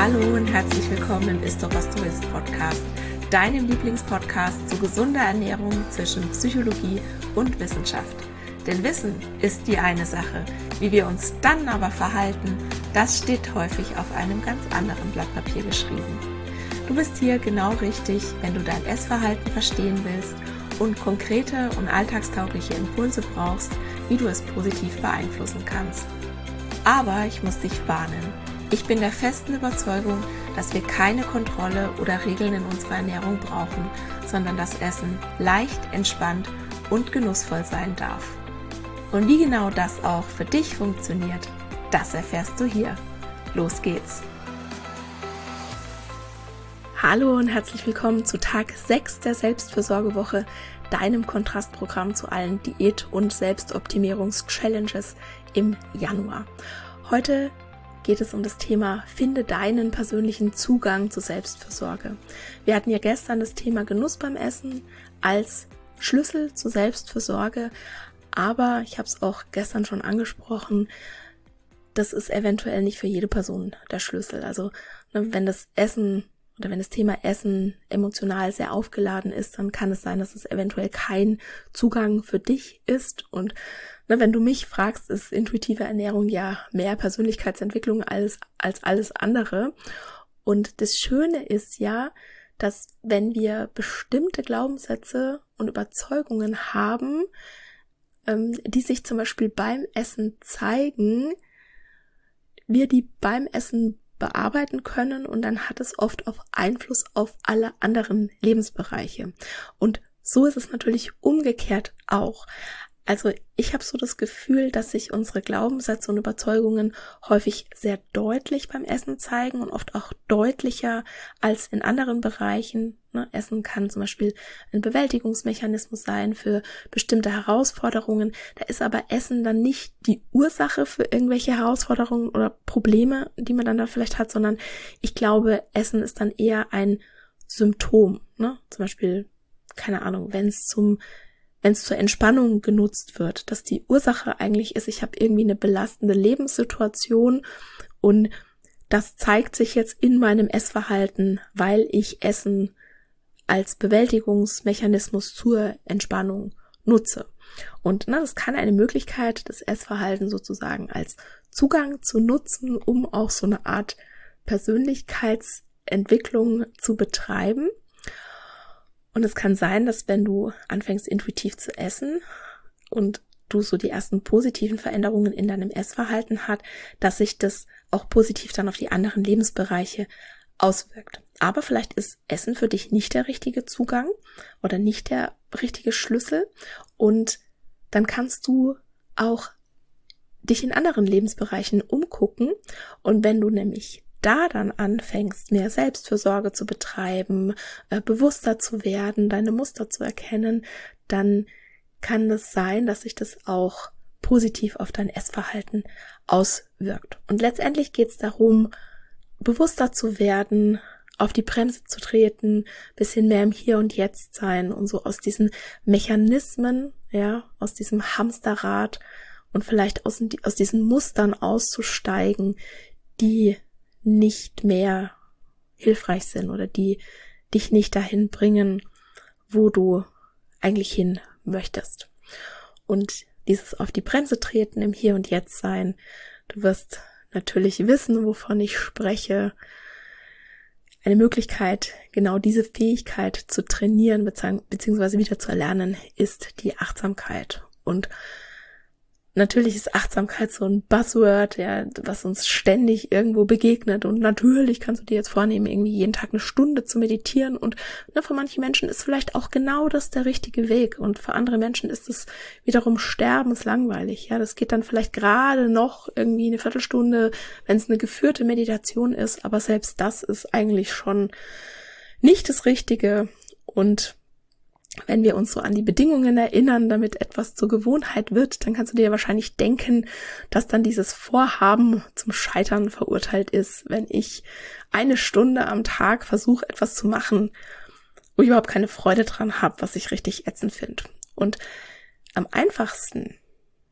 Hallo und herzlich willkommen im Ist doch was du willst Podcast, deinem Lieblingspodcast zu gesunder Ernährung zwischen Psychologie und Wissenschaft. Denn Wissen ist die eine Sache, wie wir uns dann aber verhalten, das steht häufig auf einem ganz anderen Blatt Papier geschrieben. Du bist hier genau richtig, wenn du dein Essverhalten verstehen willst und konkrete und alltagstaugliche Impulse brauchst, wie du es positiv beeinflussen kannst. Aber ich muss dich warnen. Ich bin der festen Überzeugung, dass wir keine Kontrolle oder Regeln in unserer Ernährung brauchen, sondern das Essen leicht, entspannt und genussvoll sein darf. Und wie genau das auch für dich funktioniert, das erfährst du hier. Los geht's! Hallo und herzlich willkommen zu Tag 6 der Selbstfürsorgewoche, deinem Kontrastprogramm zu allen Diät- und Selbstoptimierungs-Challenges im Januar. Heute geht es um das Thema Finde deinen persönlichen Zugang zur Selbstfürsorge. Wir hatten ja gestern das Thema Genuss beim Essen als Schlüssel zur Selbstfürsorge, aber ich habe es auch gestern schon angesprochen, das ist eventuell nicht für jede Person der Schlüssel. Also wenn das Essen oder wenn das Thema Essen emotional sehr aufgeladen ist, dann kann es sein, dass es eventuell kein Zugang für dich ist. Und wenn du mich fragst, ist intuitive Ernährung ja mehr Persönlichkeitsentwicklung als alles andere. Und das Schöne ist ja, dass wenn wir bestimmte Glaubenssätze und Überzeugungen haben, die sich zum Beispiel beim Essen zeigen, wir die beim Essen bearbeiten können und dann hat es oft auch Einfluss auf alle anderen Lebensbereiche. Und so ist es natürlich umgekehrt auch. Also ich habe so das Gefühl, dass sich unsere Glaubenssätze und Überzeugungen häufig sehr deutlich beim Essen zeigen und oft auch deutlicher als in anderen Bereichen. Essen kann zum Beispiel ein Bewältigungsmechanismus sein für bestimmte Herausforderungen. Da ist aber Essen dann nicht die Ursache für irgendwelche Herausforderungen oder Probleme, die man dann da vielleicht hat, sondern ich glaube, Essen ist dann eher ein Symptom. Zum Beispiel, keine Ahnung, wenn es zur Entspannung genutzt wird, dass die Ursache eigentlich ist, ich habe irgendwie eine belastende Lebenssituation und das zeigt sich jetzt in meinem Essverhalten, weil ich Essen als Bewältigungsmechanismus zur Entspannung nutze. Und das kann eine Möglichkeit, das Essverhalten sozusagen als Zugang zu nutzen, um auch so eine Art Persönlichkeitsentwicklung zu betreiben. Und es kann sein, dass wenn du anfängst intuitiv zu essen und du so die ersten positiven Veränderungen in deinem Essverhalten hast, dass sich das auch positiv dann auf die anderen Lebensbereiche auswirkt. Aber vielleicht ist Essen für dich nicht der richtige Zugang oder nicht der richtige Schlüssel und dann kannst du auch dich in anderen Lebensbereichen umgucken und wenn du nämlich da dann anfängst, mehr Selbstfürsorge zu betreiben, bewusster zu werden, deine Muster zu erkennen, dann kann es sein, dass sich das auch positiv auf dein Essverhalten auswirkt. Und letztendlich geht es darum, bewusster zu werden, auf die Bremse zu treten, bisschen mehr im Hier und Jetzt sein und so aus diesen Mechanismen, aus diesem Hamsterrad und vielleicht aus diesen Mustern auszusteigen, die nicht mehr hilfreich sind oder die dich nicht dahin bringen, wo du eigentlich hin möchtest. Und dieses auf die Bremse treten, im Hier und Jetzt sein, du wirst natürlich wissen, wovon ich spreche. Eine Möglichkeit, genau diese Fähigkeit zu trainieren bzw. wieder zu erlernen, ist die Achtsamkeit. Und natürlich ist Achtsamkeit so ein Buzzword, was uns ständig irgendwo begegnet und natürlich kannst du dir jetzt vornehmen, irgendwie jeden Tag eine Stunde zu meditieren und für manche Menschen ist vielleicht auch genau das der richtige Weg und für andere Menschen ist es wiederum sterbenslangweilig. Das geht dann vielleicht gerade noch irgendwie eine Viertelstunde, wenn es eine geführte Meditation ist, aber selbst das ist eigentlich schon nicht das Richtige und wenn wir uns so an die Bedingungen erinnern, damit etwas zur Gewohnheit wird, dann kannst du dir wahrscheinlich denken, dass dann dieses Vorhaben zum Scheitern verurteilt ist, wenn ich eine Stunde am Tag versuche, etwas zu machen, wo ich überhaupt keine Freude dran habe, was ich richtig ätzend finde. Und am einfachsten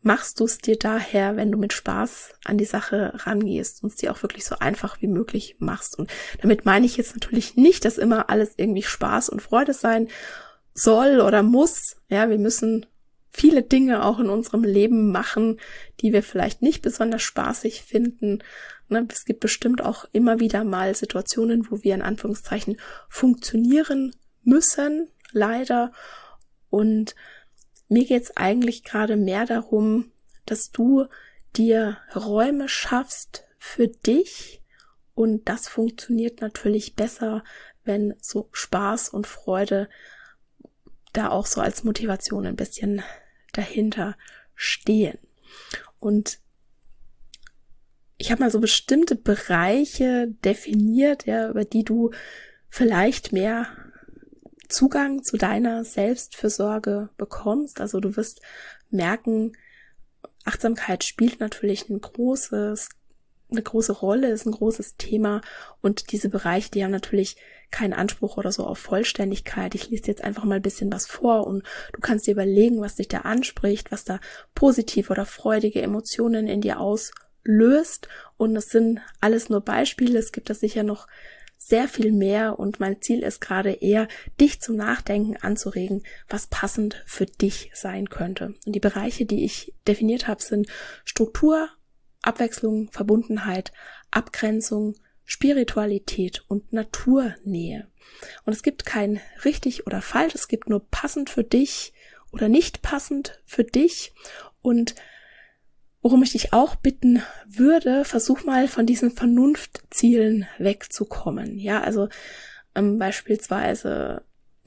machst du es dir daher, wenn du mit Spaß an die Sache rangehst und es dir auch wirklich so einfach wie möglich machst. Und damit meine ich jetzt natürlich nicht, dass immer alles irgendwie Spaß und Freude sein soll oder muss. Ja, wir müssen viele Dinge auch in unserem Leben machen, die wir vielleicht nicht besonders spaßig finden. Ne, es gibt bestimmt auch immer wieder mal Situationen, wo wir in Anführungszeichen funktionieren müssen, leider. Und mir geht's eigentlich gerade mehr darum, dass du dir Räume schaffst für dich, und das funktioniert natürlich besser, wenn so Spaß und Freude da auch so als Motivation ein bisschen dahinter stehen. Und ich habe mal so bestimmte Bereiche definiert, ja, über die du vielleicht mehr Zugang zu deiner Selbstfürsorge bekommst. Also du wirst merken, Achtsamkeit spielt natürlich eine große Rolle, ist ein großes Thema, und diese Bereiche, die haben natürlich keinen Anspruch oder so auf Vollständigkeit. Ich lese jetzt einfach mal ein bisschen was vor und du kannst dir überlegen, was dich da anspricht, was da positive oder freudige Emotionen in dir auslöst, und es sind alles nur Beispiele, es gibt da sicher noch sehr viel mehr, und mein Ziel ist gerade eher, dich zum Nachdenken anzuregen, was passend für dich sein könnte. Und die Bereiche, die ich definiert habe, sind Struktur, Abwechslung, Verbundenheit, Abgrenzung, Spiritualität und Naturnähe. Und es gibt kein richtig oder falsch, es gibt nur passend für dich oder nicht passend für dich. Und worum ich dich auch bitten würde, versuch mal von diesen Vernunftzielen wegzukommen. Ja, also beispielsweise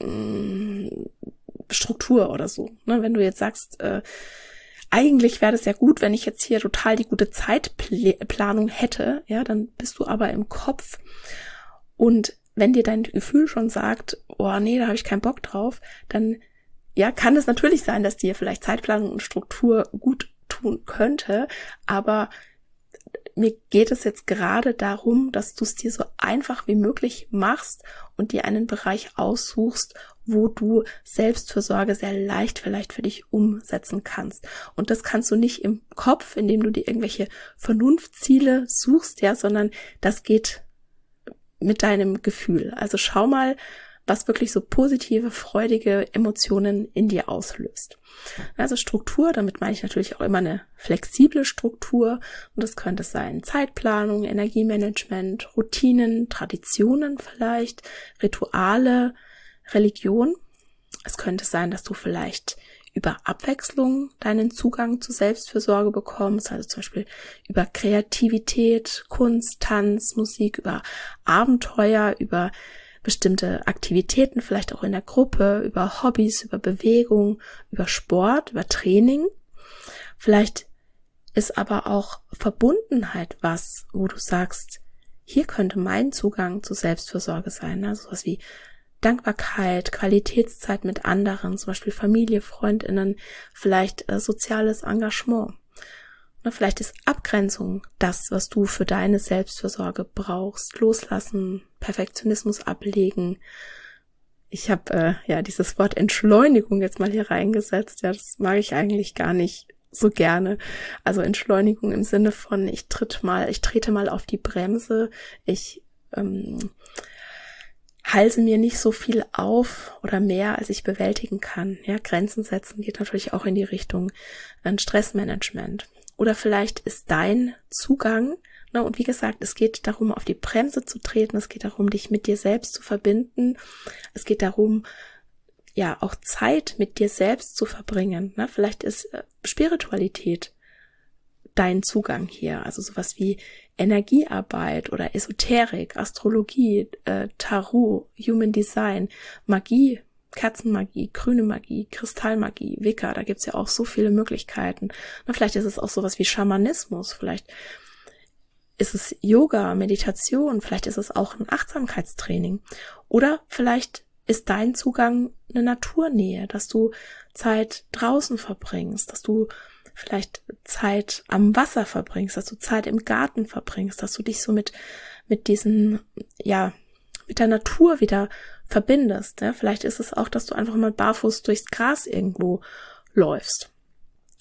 Struktur oder so. Ne? Wenn du jetzt sagst, eigentlich wäre das ja gut, wenn ich jetzt hier total die gute Zeitplanung hätte, ja, dann bist du aber im Kopf. Und wenn dir dein Gefühl schon sagt, oh nee, da habe ich keinen Bock drauf, dann ja, kann es natürlich sein, dass dir vielleicht Zeitplanung und Struktur gut tun könnte, aber mir geht es jetzt gerade darum, dass du es dir so einfach wie möglich machst und dir einen Bereich aussuchst, wo du Selbstfürsorge sehr leicht vielleicht für dich umsetzen kannst. Und das kannst du nicht im Kopf, indem du dir irgendwelche Vernunftziele suchst, ja, sondern das geht mit deinem Gefühl. Also schau mal, was wirklich so positive, freudige Emotionen in dir auslöst. Also Struktur, damit meine ich natürlich auch immer eine flexible Struktur, und das könnte sein Zeitplanung, Energiemanagement, Routinen, Traditionen vielleicht, Rituale, Religion. Es könnte sein, dass du vielleicht über Abwechslung deinen Zugang zu Selbstfürsorge bekommst, also zum Beispiel über Kreativität, Kunst, Tanz, Musik, über Abenteuer, über bestimmte Aktivitäten, vielleicht auch in der Gruppe, über Hobbys, über Bewegung, über Sport, über Training. Vielleicht ist aber auch Verbundenheit was, wo du sagst, hier könnte mein Zugang zu Selbstfürsorge sein, also sowas wie Dankbarkeit, Qualitätszeit mit anderen, zum Beispiel Familie, FreundInnen, vielleicht soziales Engagement. Und vielleicht ist Abgrenzung das, was du für deine Selbstfürsorge brauchst. Loslassen, Perfektionismus ablegen. Ich habe dieses Wort Entschleunigung jetzt mal hier reingesetzt. Ja, das mag ich eigentlich gar nicht so gerne. Also Entschleunigung im Sinne von, ich trete mal auf die Bremse, ich halse mir nicht so viel auf oder mehr, als ich bewältigen kann. Ja, Grenzen setzen geht natürlich auch in die Richtung Stressmanagement. Oder vielleicht ist dein Zugang, und wie gesagt, es geht darum, auf die Bremse zu treten, es geht darum, dich mit dir selbst zu verbinden, es geht darum, ja, auch Zeit mit dir selbst zu verbringen. Vielleicht ist Spiritualität dein Zugang hier, also sowas wie Energiearbeit oder Esoterik, Astrologie, Tarot, Human Design, Magie, Kerzenmagie, grüne Magie, Kristallmagie, Wicca, da gibt's ja auch so viele Möglichkeiten. Vielleicht ist es auch sowas wie Schamanismus, vielleicht ist es Yoga, Meditation, vielleicht ist es auch ein Achtsamkeitstraining, oder vielleicht ist dein Zugang eine Naturnähe, dass du Zeit draußen verbringst, dass du vielleicht Zeit am Wasser verbringst, dass du Zeit im Garten verbringst, dass du dich so mit diesen, ja, mit der Natur wieder verbindest. Ja? Vielleicht ist es auch, dass du einfach mal barfuß durchs Gras irgendwo läufst.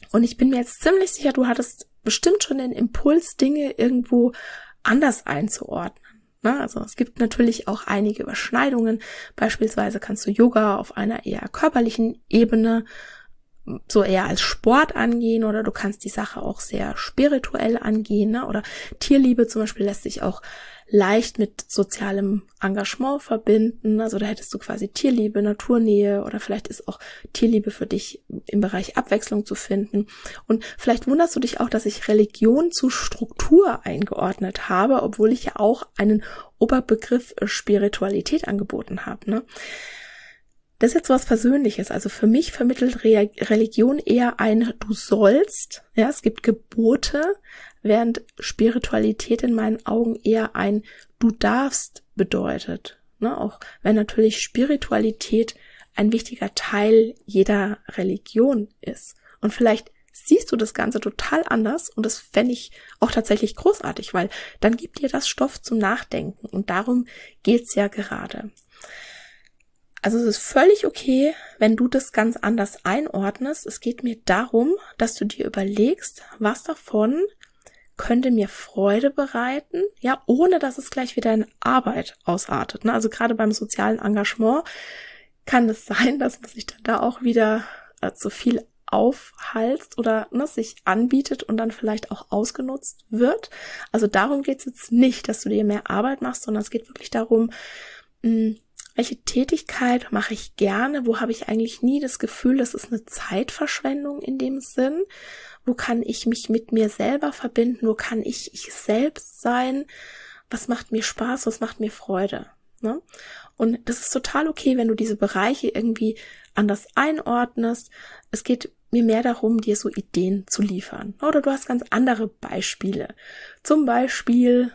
Und ich bin mir jetzt ziemlich sicher, du hattest bestimmt schon den Impuls, Dinge irgendwo anders einzuordnen. Also es gibt natürlich auch einige Überschneidungen. Beispielsweise kannst du Yoga auf einer eher körperlichen Ebene so eher als Sport angehen, oder du kannst die Sache auch sehr spirituell angehen, ne? Oder Tierliebe zum Beispiel lässt sich auch leicht mit sozialem Engagement verbinden. Also da hättest du quasi Tierliebe, Naturnähe, oder vielleicht ist auch Tierliebe für dich im Bereich Abwechslung zu finden. Und vielleicht wunderst du dich auch, dass ich Religion zu Struktur eingeordnet habe, obwohl ich ja auch einen Oberbegriff Spiritualität angeboten habe, ne? Das ist jetzt was Persönliches. Also für mich vermittelt Religion eher ein Du sollst. Ja, es gibt Gebote, während Spiritualität in meinen Augen eher ein Du darfst bedeutet. Ne? Auch wenn natürlich Spiritualität ein wichtiger Teil jeder Religion ist. Und vielleicht siehst du das Ganze total anders, und das fände ich auch tatsächlich großartig, weil dann gibt dir das Stoff zum Nachdenken, und darum geht's ja gerade. Also es ist völlig okay, wenn du das ganz anders einordnest. Es geht mir darum, dass du dir überlegst, was davon könnte mir Freude bereiten, ja, ohne dass es gleich wieder in Arbeit ausartet. Ne? Also gerade beim sozialen Engagement kann es sein, dass man sich dann da auch wieder zu viel aufhalst oder sich anbietet und dann vielleicht auch ausgenutzt wird. Also darum geht es jetzt nicht, dass du dir mehr Arbeit machst, sondern es geht wirklich darum, welche Tätigkeit mache ich gerne? Wo habe ich eigentlich nie das Gefühl, das ist eine Zeitverschwendung in dem Sinn? Wo kann ich mich mit mir selber verbinden? Wo kann ich selbst sein? Was macht mir Spaß? Was macht mir Freude? Ne? Und das ist total okay, wenn du diese Bereiche irgendwie anders einordnest. Es geht mir mehr darum, dir so Ideen zu liefern. Oder du hast ganz andere Beispiele. Zum Beispiel,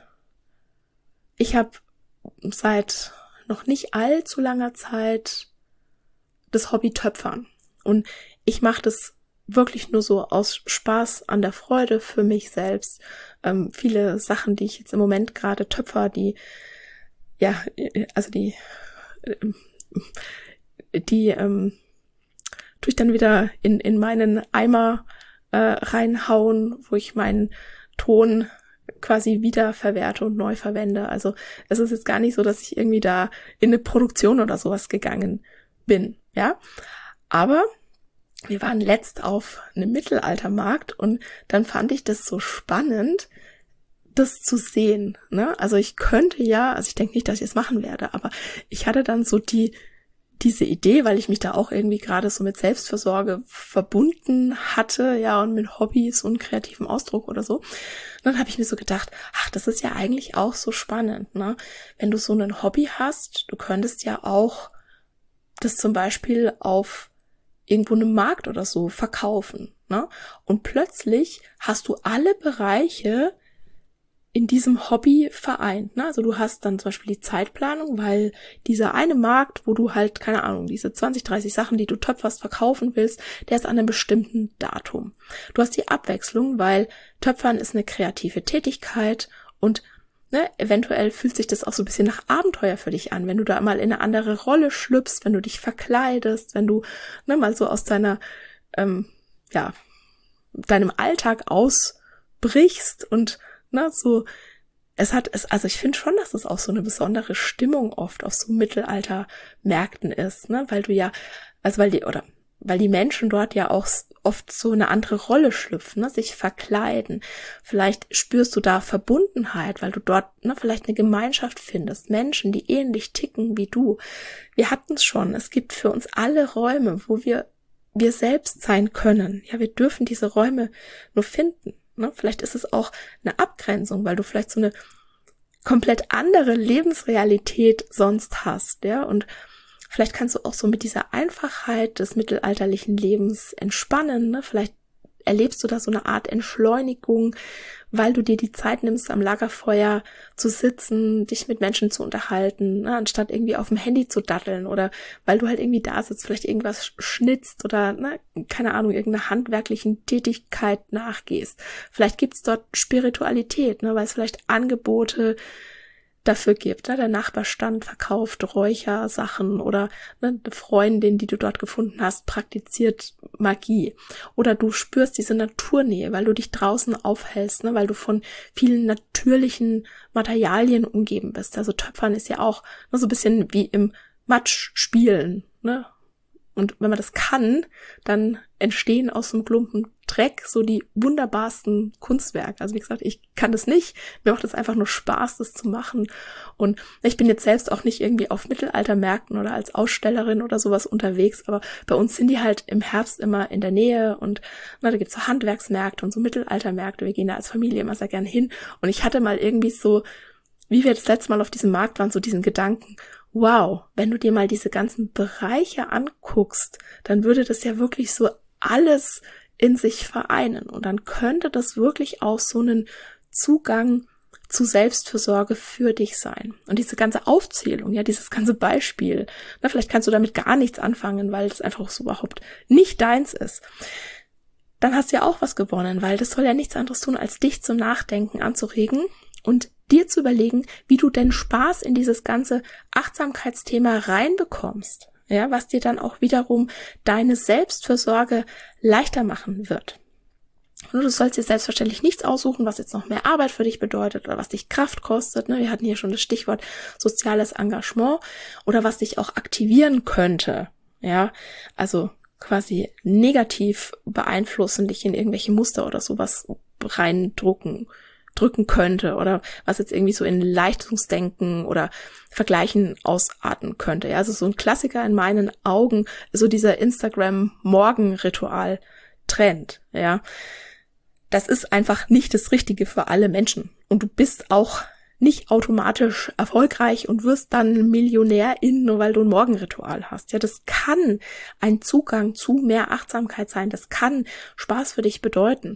ich habe seit noch nicht allzu langer Zeit das Hobby Töpfern. Und ich mache das wirklich nur so aus Spaß an der Freude für mich selbst. Viele Sachen, die ich jetzt im Moment gerade töpfer, tue ich dann wieder in meinen Eimer reinhauen, wo ich meinen Ton quasi wiederverwerte und neu verwende. Also es ist jetzt gar nicht so, dass ich irgendwie da in eine Produktion oder sowas gegangen bin, ja. Aber wir waren letzt auf einem Mittelaltermarkt, und dann fand ich das so spannend, das zu sehen, ne? Also ich könnte ich denke nicht, dass ich es machen werde, aber ich hatte dann so diese Idee, weil ich mich da auch irgendwie gerade so mit Selbstfürsorge verbunden hatte, ja, und mit Hobbys und kreativem Ausdruck oder so. Und dann habe ich mir so gedacht, das ist ja eigentlich auch so spannend, ne? Wenn du so ein Hobby hast, du könntest ja auch das zum Beispiel auf irgendwo einem Markt oder so verkaufen, ne? Und plötzlich hast du alle Bereiche in diesem Hobby vereint, ne? Also du hast dann zum Beispiel die Zeitplanung, weil dieser eine Markt, wo du halt, keine Ahnung, diese 20, 30 Sachen, die du töpferst, verkaufen willst, der ist an einem bestimmten Datum. Du hast die Abwechslung, weil Töpfern ist eine kreative Tätigkeit, und eventuell fühlt sich das auch so ein bisschen nach Abenteuer für dich an, wenn du da mal in eine andere Rolle schlüpfst, wenn du dich verkleidest, wenn du mal so aus deiner deinem Alltag ausbrichst und also ich finde schon, dass es auch so eine besondere Stimmung oft auf so Mittelaltermärkten ist, ne, weil die Menschen dort ja auch oft so eine andere Rolle schlüpfen, ne, sich verkleiden. Vielleicht spürst du da Verbundenheit, weil du dort vielleicht eine Gemeinschaft findest, Menschen, die ähnlich ticken wie du. Wir hatten es schon, es gibt für uns alle Räume, wo wir selbst sein können. Ja, wir dürfen diese Räume nur finden. Ne? Vielleicht ist es auch eine Abgrenzung, weil du vielleicht so eine komplett andere Lebensrealität sonst hast, ja, und vielleicht kannst du auch so mit dieser Einfachheit des mittelalterlichen Lebens entspannen, ne? Vielleicht erlebst du da so eine Art Entschleunigung, weil du dir die Zeit nimmst, am Lagerfeuer zu sitzen, dich mit Menschen zu unterhalten, ne? Anstatt irgendwie auf dem Handy zu datteln, oder weil du halt irgendwie da sitzt, vielleicht irgendwas schnitzt oder, keine Ahnung, irgendeiner handwerklichen Tätigkeit nachgehst. Vielleicht gibt's dort Spiritualität, ne? Weil es vielleicht Angebote dafür gibt. Der Nachbarstand verkauft Räuchersachen oder eine Freundin, die du dort gefunden hast, praktiziert Magie. Oder du spürst diese Naturnähe, weil du dich draußen aufhältst, weil du von vielen natürlichen Materialien umgeben bist. Also Töpfern ist ja auch so ein bisschen wie im Matsch spielen, Und wenn man das kann, dann entstehen aus so einem Klumpen Dreck so die wunderbarsten Kunstwerke. Also wie gesagt, ich kann das nicht. Mir macht es einfach nur Spaß, das zu machen. Und ich bin jetzt selbst auch nicht irgendwie auf Mittelaltermärkten oder als Ausstellerin oder sowas unterwegs, aber bei uns sind die halt im Herbst immer in der Nähe und da gibt's so Handwerksmärkte und so Mittelaltermärkte. Wir gehen da als Familie immer sehr gern hin. Und ich hatte mal irgendwie so, wie wir das letzte Mal auf diesem Markt waren, so diesen Gedanken, wow, wenn du dir mal diese ganzen Bereiche anguckst, dann würde das ja wirklich so alles in sich vereinen. Und dann könnte das wirklich auch so einen Zugang zu Selbstfürsorge für dich sein. Und diese ganze Aufzählung, dieses ganze Beispiel, vielleicht kannst du damit gar nichts anfangen, weil das einfach so überhaupt nicht deins ist. Dann hast du ja auch was gewonnen, weil das soll ja nichts anderes tun, als dich zum Nachdenken anzuregen und dir zu überlegen, wie du denn Spaß in dieses ganze Achtsamkeitsthema reinbekommst, was dir dann auch wiederum deine Selbstfürsorge leichter machen wird. Und du sollst dir selbstverständlich nichts aussuchen, was jetzt noch mehr Arbeit für dich bedeutet oder was dich Kraft kostet. Wir hatten hier schon das Stichwort soziales Engagement oder was dich auch aktivieren könnte, also quasi negativ beeinflussen, dich in irgendwelche Muster oder sowas drücken könnte oder was jetzt irgendwie so in Leistungsdenken oder Vergleichen ausarten könnte. Also so ein Klassiker in meinen Augen, so dieser Instagram-Morgen-Ritual-Trend, Das ist einfach nicht das Richtige für alle Menschen. Und du bist auch nicht automatisch erfolgreich und wirst dann Millionärin, nur weil du ein Morgenritual hast. Das kann ein Zugang zu mehr Achtsamkeit sein. Das kann Spaß für dich bedeuten.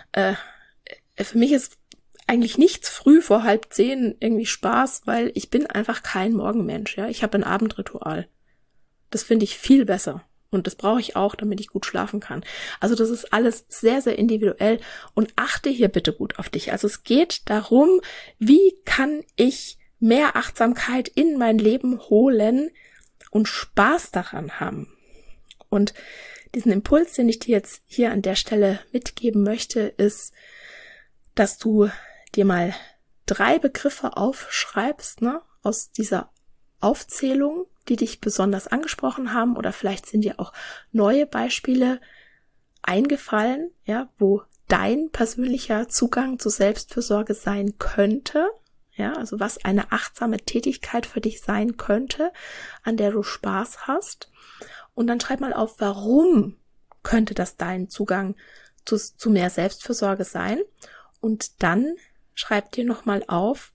Für mich ist eigentlich nichts früh vor 9:30 irgendwie Spaß, weil ich bin einfach kein Morgenmensch. Ich habe ein Abendritual. Das finde ich viel besser. Und das brauche ich auch, damit ich gut schlafen kann. Also das ist alles sehr, sehr individuell und achte hier bitte gut auf dich. Also es geht darum, wie kann ich mehr Achtsamkeit in mein Leben holen und Spaß daran haben. Und diesen Impuls, den ich dir jetzt hier an der Stelle mitgeben möchte, ist, dass du dir mal 3 Begriffe aufschreibst, aus dieser Aufzählung, die dich besonders angesprochen haben, oder vielleicht sind dir auch neue Beispiele eingefallen, wo dein persönlicher Zugang zu Selbstfürsorge sein könnte, also was eine achtsame Tätigkeit für dich sein könnte, an der du Spaß hast. Und dann schreib mal auf, warum könnte das dein Zugang zu mehr Selbstfürsorge sein? Und dann schreib dir nochmal auf,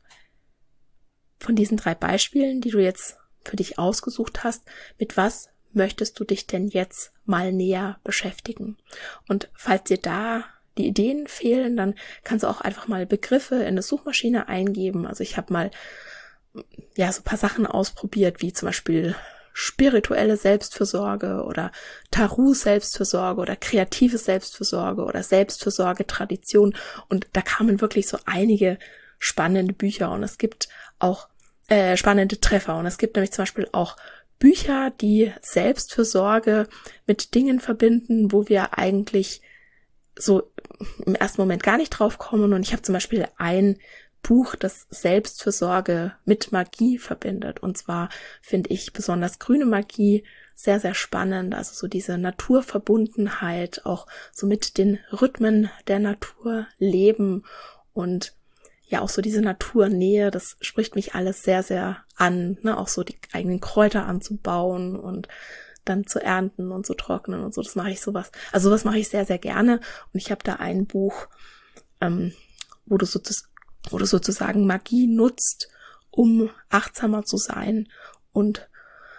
von diesen 3 Beispielen, die du jetzt für dich ausgesucht hast, mit was möchtest du dich denn jetzt mal näher beschäftigen? Und falls dir da die Ideen fehlen, dann kannst du auch einfach mal Begriffe in eine Suchmaschine eingeben. Also ich habe mal so ein paar Sachen ausprobiert, wie zum Beispiel spirituelle Selbstfürsorge oder Tarot-Selbstfürsorge oder kreative Selbstfürsorge oder Selbstfürsorge-Tradition. Und da kamen wirklich so einige spannende Bücher und es gibt auch spannende Treffer. Und es gibt nämlich zum Beispiel auch Bücher, die Selbstfürsorge mit Dingen verbinden, wo wir eigentlich so im ersten Moment gar nicht drauf kommen. Und ich habe zum Beispiel ein Buch, das Selbstfürsorge mit Magie verbindet. Und zwar finde ich besonders grüne Magie sehr, sehr spannend. Also so diese Naturverbundenheit, auch so mit den Rhythmen der Natur leben und auch so diese Naturnähe, das spricht mich alles sehr, sehr an, auch so die eigenen Kräuter anzubauen und dann zu ernten und zu trocknen und so, das mache ich sowas. Also sowas mache ich sehr, sehr gerne und ich habe da ein Buch, wo du sozusagen Magie nutzt, um achtsamer zu sein und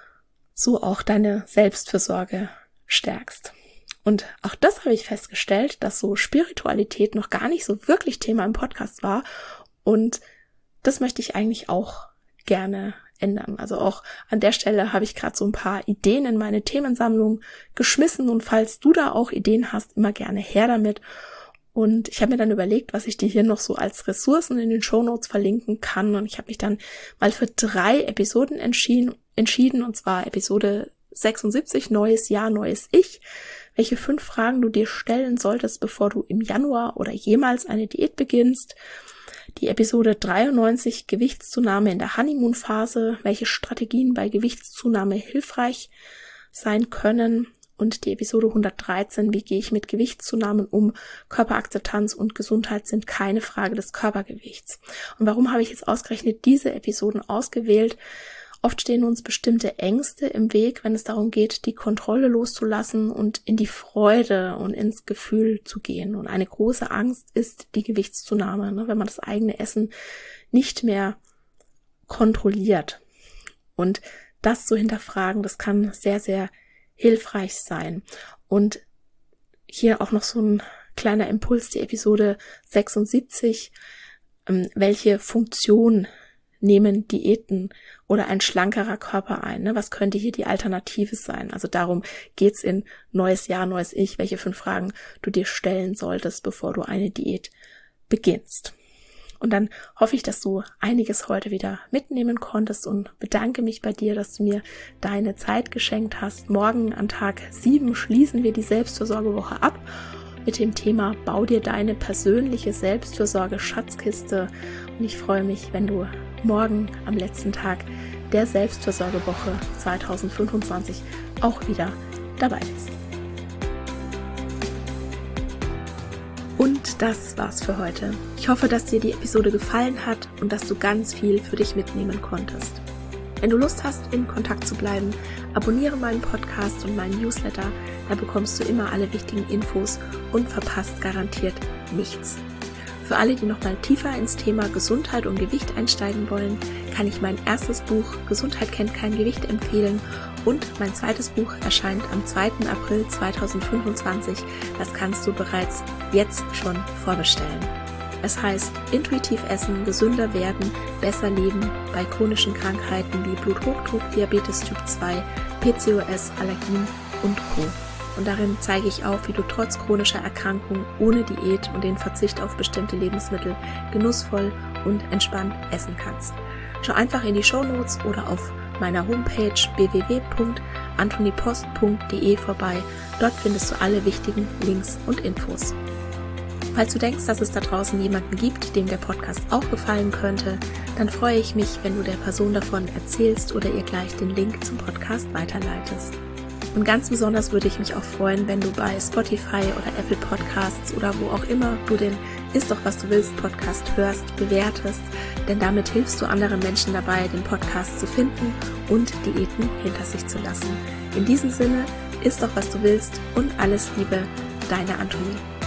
so auch deine Selbstfürsorge stärkst. Und auch das habe ich festgestellt, dass so Spiritualität noch gar nicht so wirklich Thema im Podcast war. Und das möchte ich eigentlich auch gerne ändern. Also auch an der Stelle habe ich gerade so ein paar Ideen in meine Themensammlung geschmissen. Und falls du da auch Ideen hast, immer gerne her damit. Und ich habe mir dann überlegt, was ich dir hier noch so als Ressourcen in den Shownotes verlinken kann. Und ich habe mich dann mal für 3 Episoden entschieden, und zwar Episode 76, Neues Jahr, neues Ich. Welche 5 Fragen du dir stellen solltest, bevor du im Januar oder jemals eine Diät beginnst. Die Episode 93, Gewichtszunahme in der Honeymoon-Phase, welche Strategien bei Gewichtszunahme hilfreich sein können. Und die Episode 113, wie gehe ich mit Gewichtszunahmen um? Körperakzeptanz und Gesundheit sind keine Frage des Körpergewichts. Und warum habe ich jetzt ausgerechnet diese Episoden ausgewählt? Oft stehen uns bestimmte Ängste im Weg, wenn es darum geht, die Kontrolle loszulassen und in die Freude und ins Gefühl zu gehen. Und eine große Angst ist die Gewichtszunahme, wenn man das eigene Essen nicht mehr kontrolliert. Und das zu hinterfragen, das kann sehr, sehr hilfreich sein. Und hier auch noch so ein kleiner Impuls, die Episode 76, welche Funktion nehmen Diäten oder ein schlankerer Körper ein? Was könnte hier die Alternative sein? Also darum geht's in Neues Jahr, neues Ich, welche 5 Fragen du dir stellen solltest, bevor du eine Diät beginnst. Und dann hoffe ich, dass du einiges heute wieder mitnehmen konntest und bedanke mich bei dir, dass du mir deine Zeit geschenkt hast. Morgen an Tag 7 schließen wir die Selbstfürsorgewoche ab mit dem Thema Bau dir deine persönliche Selbstfürsorge-Schatzkiste. Und ich freue mich, wenn du morgen am letzten Tag der Selbstfürsorgewoche 2025 auch wieder dabei bist. Und das war's für heute. Ich hoffe, dass dir die Episode gefallen hat und dass du ganz viel für dich mitnehmen konntest. Wenn du Lust hast, in Kontakt zu bleiben, abonniere meinen Podcast und meinen Newsletter, da bekommst du immer alle wichtigen Infos und verpasst garantiert nichts. Für alle, die noch mal tiefer ins Thema Gesundheit und Gewicht einsteigen wollen, kann ich mein erstes Buch Gesundheit kennt kein Gewicht empfehlen und mein zweites Buch erscheint am 2. April 2025. Das kannst du bereits jetzt schon vorbestellen. Es heißt Intuitiv essen, gesünder werden, besser leben bei chronischen Krankheiten wie Bluthochdruck, Diabetes Typ 2, PCOS, Allergien und Co. Und darin zeige ich auf, wie du trotz chronischer Erkrankung ohne Diät und den Verzicht auf bestimmte Lebensmittel genussvoll und entspannt essen kannst. Schau einfach in die Shownotes oder auf meiner Homepage www.antonipost.de vorbei. Dort findest du alle wichtigen Links und Infos. Falls du denkst, dass es da draußen jemanden gibt, dem der Podcast auch gefallen könnte, dann freue ich mich, wenn du der Person davon erzählst oder ihr gleich den Link zum Podcast weiterleitest. Und ganz besonders würde ich mich auch freuen, wenn du bei Spotify oder Apple Podcasts oder wo auch immer du den Ist doch was du willst Podcast hörst, bewertest, denn damit hilfst du anderen Menschen dabei, den Podcast zu finden und Diäten hinter sich zu lassen. In diesem Sinne, ist doch was du willst und alles Liebe, deine Antonie.